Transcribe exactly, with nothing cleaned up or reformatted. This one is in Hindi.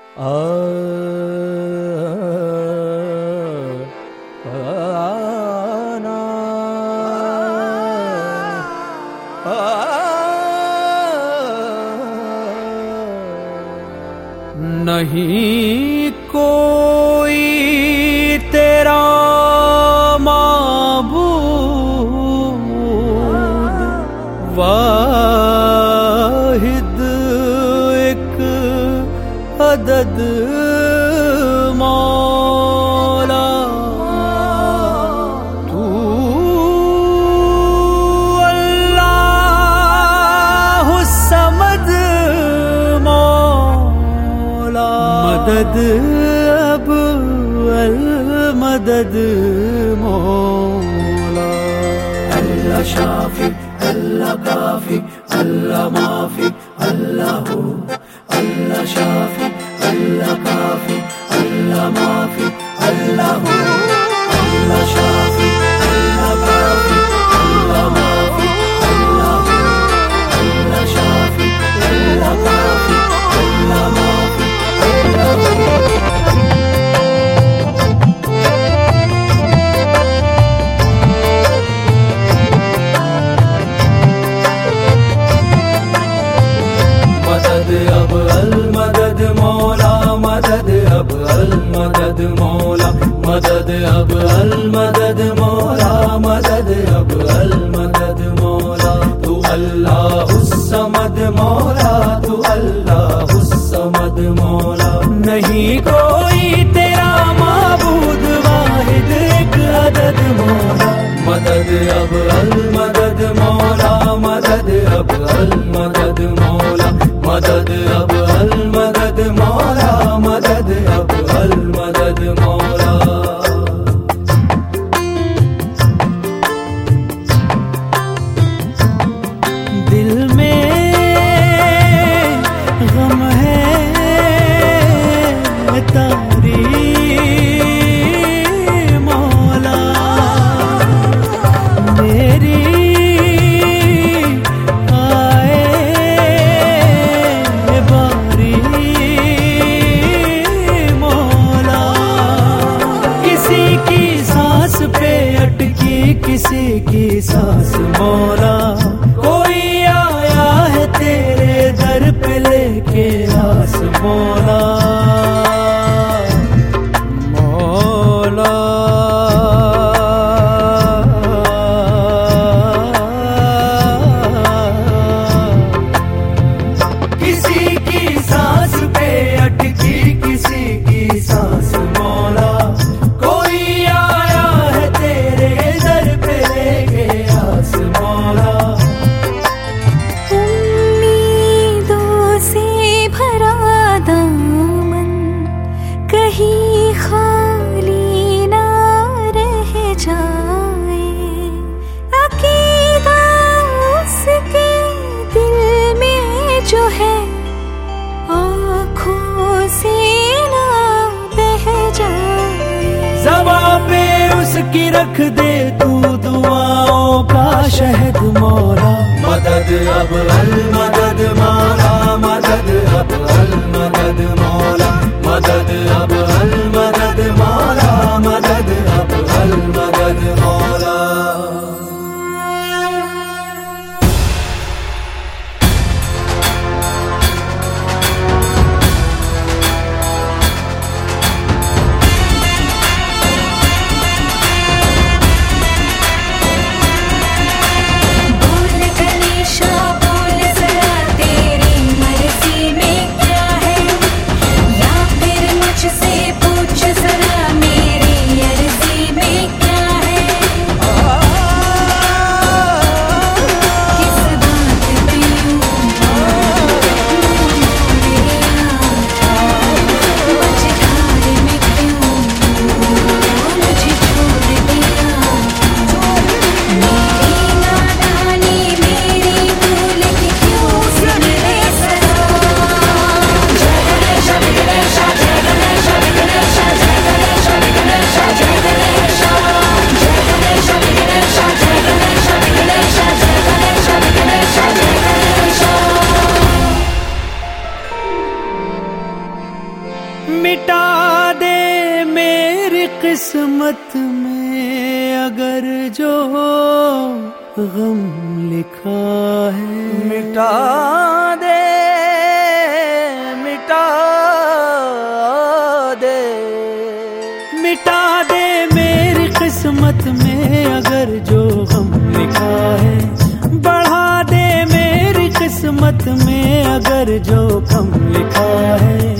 आ, आना, आ, नहीं कोई तेरा माबूद, वाहिद एक अदद मौला, तू अल्लाह समद मौला, मदद अब अल मदद मौला। अल्लाह शाफी अल्लाह काफी अल्लाह माफी अल्लाह हू, अल्लाह शाफी अल्लाह काफी अल्लाह माफी अल्लाह हू, अल्लाह शाफी अल्लाह काफी अल्लाह माफी अल्लाह हू, अल्लाह शाफी अल्लाह काफी अल्लाह माफी अल्लाह हू। अब अल मदद मौला, मदद अब अल मदद मौला, मदद अब अल मदद मौला, मदद अब अल मदद मौला, तू अल्लाह समद मौला, तू अल्लाह समद मौला। नहीं कोई तेरा माबूद, वाहिद एक अदद मौला, मदद अब अल मदद मौला, मदद अब अल मदद मौला, मदद अब अल मदद मौला, मदद अब अल मदद मौला। दिल में गम है तारी मौला, मेरी किसी की सांस मौला, कोई आया है तेरे दर पे लेके आस मौला, मौला किसी की सांस पे अटकी किसी की सांस मौला, जो है आँखों से ना बह जाए, ज़बां पे उसकी रख दे तू दुआओं का शहद मौला, मदद अब अल मदद मौला, मदद अब अल मदद मौला, मदद अब अल मदद मौला, मदद अब अल मदद मौला। बोल गणेशा बोल जरा किस्मत में अगर जो गम लिखा है, मिटा दे मिटा दे मिटा दे मेरी किस्मत में अगर जो गम लिखा है, बढ़ा दे मेरी किस्मत में अगर जो गम लिखा है।